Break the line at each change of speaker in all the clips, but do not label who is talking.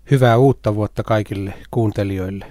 Hyvää uutta vuotta kaikille kuuntelijoille.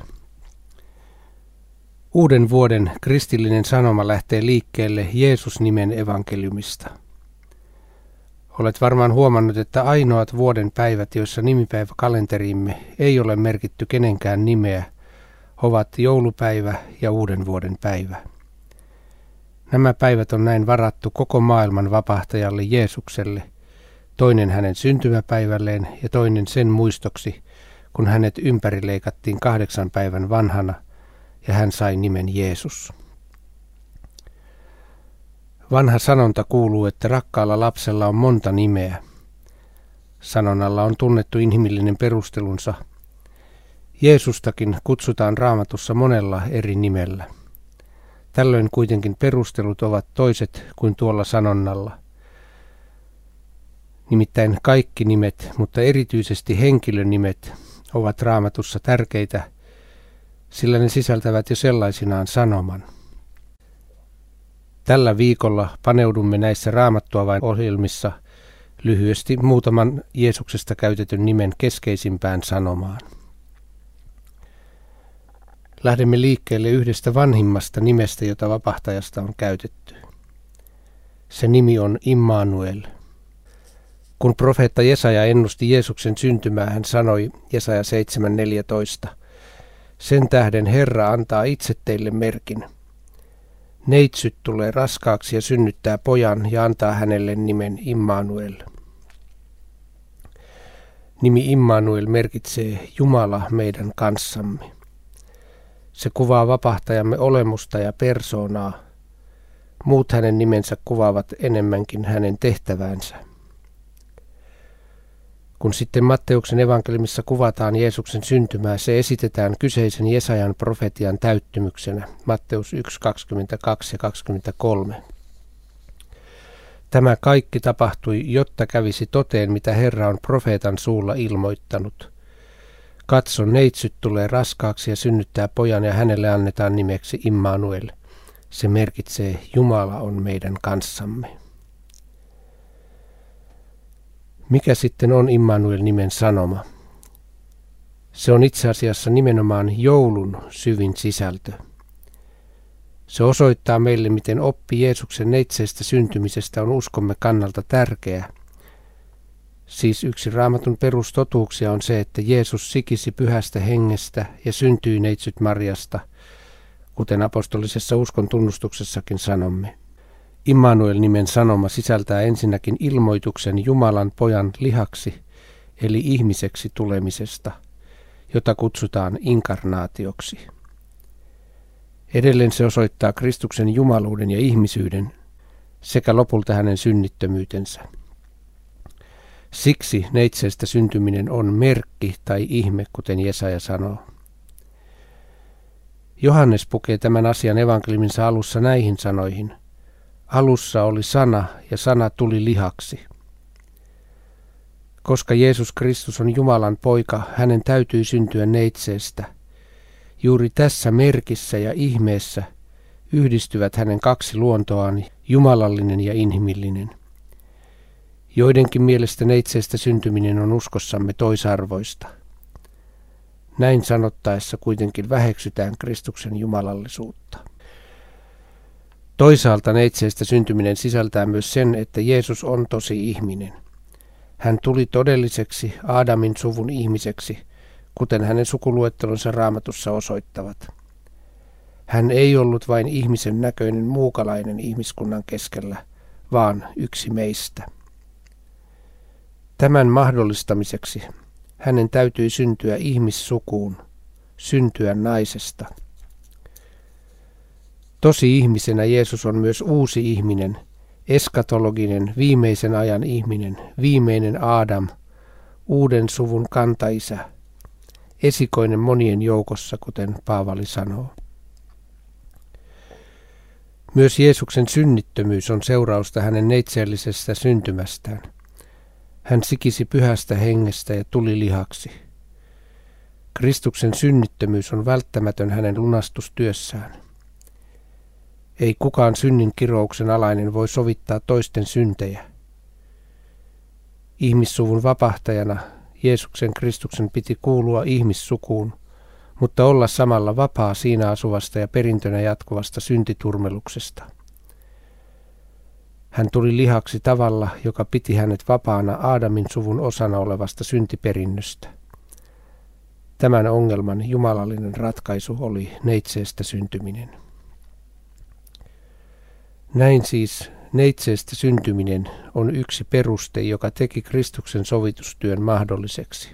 Uuden vuoden kristillinen sanoma lähtee liikkeelle Jeesus-nimen evankeliumista. Olet varmaan huomannut, että ainoat vuoden päivät, joissa nimipäiväkalenteriimme ei ole merkitty kenenkään nimeä, ovat joulupäivä ja uuden vuoden päivä. Nämä päivät on näin varattu koko maailman vapahtajalle Jeesukselle, toinen hänen syntymäpäivälleen ja toinen sen muistoksi, kun hänet ympärileikattiin 8 päivän vanhana ja hän sai nimen Jeesus. Vanha sanonta kuuluu, että rakkaalla lapsella on monta nimeä. Sanonnalla on tunnettu inhimillinen perustelunsa. Jeesustakin kutsutaan Raamatussa monella eri nimellä. Tällöin kuitenkin perustelut ovat toiset kuin tuolla sanonnalla. Nimittäin kaikki nimet, mutta erityisesti henkilönimet, ovat Raamatussa tärkeitä, sillä ne sisältävät jo sellaisinaan sanoman. Tällä viikolla paneudumme näissä Raamattuavain-ohjelmissa lyhyesti muutaman Jeesuksesta käytetyn nimen keskeisimpään sanomaan. Lähdemme liikkeelle yhdestä vanhimmasta nimestä, jota vapahtajasta on käytetty. Se nimi on Immanuel. Kun profeetta Jesaja ennusti Jeesuksen syntymää, hän sanoi Jesaja 7:14, sen tähden Herra antaa itse teille merkin. Neitsyt tulee raskaaksi ja synnyttää pojan ja antaa hänelle nimen Immanuel. Nimi Immanuel merkitsee Jumala meidän kanssamme. Se kuvaa vapahtajamme olemusta ja persoonaa. Muut hänen nimensä kuvaavat enemmänkin hänen tehtäväänsä. Kun sitten Matteuksen evankeliumissa kuvataan Jeesuksen syntymää, se esitetään kyseisen Jesajan profetian täyttymyksenä, Matteus 1:22 ja 23. Tämä kaikki tapahtui, jotta kävisi toteen, mitä Herra on profeetan suulla ilmoittanut. Katso, neitsyt tulee raskaaksi ja synnyttää pojan ja hänelle annetaan nimeksi Immanuel. Se merkitsee Jumala on meidän kanssamme. Mikä sitten on Immanuel-nimen sanoma? Se on itse asiassa nimenomaan joulun syvin sisältö. Se osoittaa meille, miten oppi Jeesuksen neitseestä syntymisestä on uskomme kannalta tärkeä. Siis yksi Raamatun perustotuuksia on se, että Jeesus sikisi pyhästä hengestä ja syntyi neitsyt Marjasta, kuten apostolisessa uskon tunnustuksessakin sanomme. Immanuel-nimen sanoma sisältää ensinnäkin ilmoituksen Jumalan pojan lihaksi, eli ihmiseksi tulemisesta, jota kutsutaan inkarnaatioksi. Edelleen se osoittaa Kristuksen jumaluuden ja ihmisyyden sekä lopulta hänen synnittömyytensä. Siksi neitseestä syntyminen on merkki tai ihme, kuten Jesaja sanoo. Johannes pukee tämän asian evankeliuminsa alussa näihin sanoihin. Alussa oli sana ja sana tuli lihaksi. Koska Jeesus Kristus on Jumalan poika, hänen täytyy syntyä neitseestä. Juuri tässä merkissä ja ihmeessä yhdistyvät hänen kaksi luontoaan, jumalallinen ja inhimillinen. Joidenkin mielestä neitseestä syntyminen on uskossamme toisarvoista. Näin sanottaessa kuitenkin väheksytään Kristuksen jumalallisuutta. Toisaalta neitseestä syntyminen sisältää myös sen, että Jeesus on tosi ihminen. Hän tuli todelliseksi Aadamin suvun ihmiseksi, kuten hänen sukuluettelonsa Raamatussa osoittavat. Hän ei ollut vain ihmisen näköinen muukalainen ihmiskunnan keskellä, vaan yksi meistä. Tämän mahdollistamiseksi hänen täytyi syntyä ihmissukuun, syntyä naisesta. Tosi ihmisenä Jeesus on myös uusi ihminen, eskatologinen, viimeisen ajan ihminen, viimeinen Aadam, uuden suvun kantaisä, esikoinen monien joukossa, kuten Paavali sanoo. Myös Jeesuksen synnittömyys on seurausta hänen neitseellisestä syntymästään. Hän sikisi pyhästä hengestä ja tuli lihaksi. Kristuksen synnittömyys on välttämätön hänen lunastustyössään. Ei kukaan synnin kirouksen alainen voi sovittaa toisten syntejä. Ihmissuvun vapahtajana Jeesuksen Kristuksen piti kuulua ihmissukuun, mutta olla samalla vapaa siinä asuvasta ja perintönä jatkuvasta syntiturmeluksesta. Hän tuli lihaksi tavalla, joka piti hänet vapaana Aadamin suvun osana olevasta syntiperinnöstä. Tämän ongelman jumalallinen ratkaisu oli neitseestä syntyminen. Näin siis neitseestä syntyminen on yksi peruste, joka teki Kristuksen sovitustyön mahdolliseksi.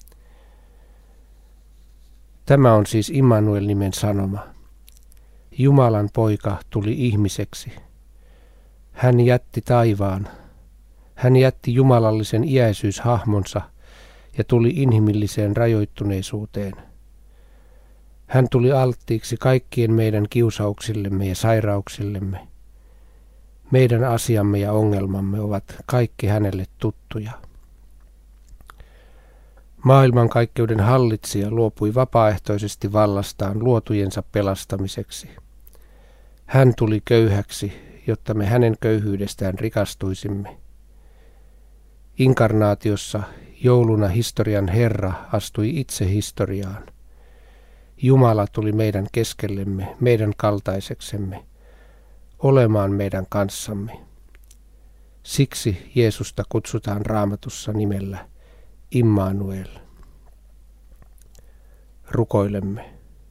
Tämä on siis Immanuel-nimen sanoma. Jumalan poika tuli ihmiseksi. Hän jätti taivaan. Hän jätti jumalallisen iäisyyshahmonsa ja tuli inhimilliseen rajoittuneisuuteen. Hän tuli alttiiksi kaikkien meidän kiusauksillemme ja sairauksillemme. Meidän asiamme ja ongelmamme ovat kaikki hänelle tuttuja. Maailmankaikkeuden hallitsija luopui vapaaehtoisesti vallastaan luotujensa pelastamiseksi. Hän tuli köyhäksi, jotta me hänen köyhyydestään rikastuisimme. Inkarnaatiossa jouluna historian Herra astui itse historiaan. Jumala tuli meidän keskellemme, meidän kaltaiseksemme, olemaan meidän kanssamme. Siksi Jeesusta kutsutaan Raamatussa nimellä Immanuel. Rukoilemme.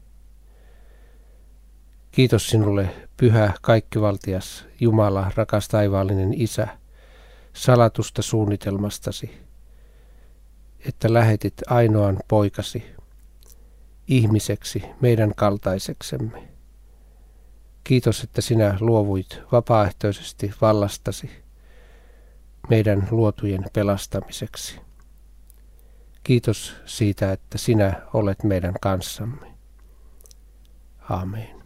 Kiitos sinulle, pyhä, kaikkivaltias Jumala, rakas taivaallinen Isä, salatusta suunnitelmastasi, että lähetit ainoan poikasi ihmiseksi meidän kaltaiseksemme. Kiitos, että sinä luovuit vapaaehtoisesti vallastasi meidän luotujen pelastamiseksi. Kiitos siitä, että sinä olet meidän kanssamme. Aamen.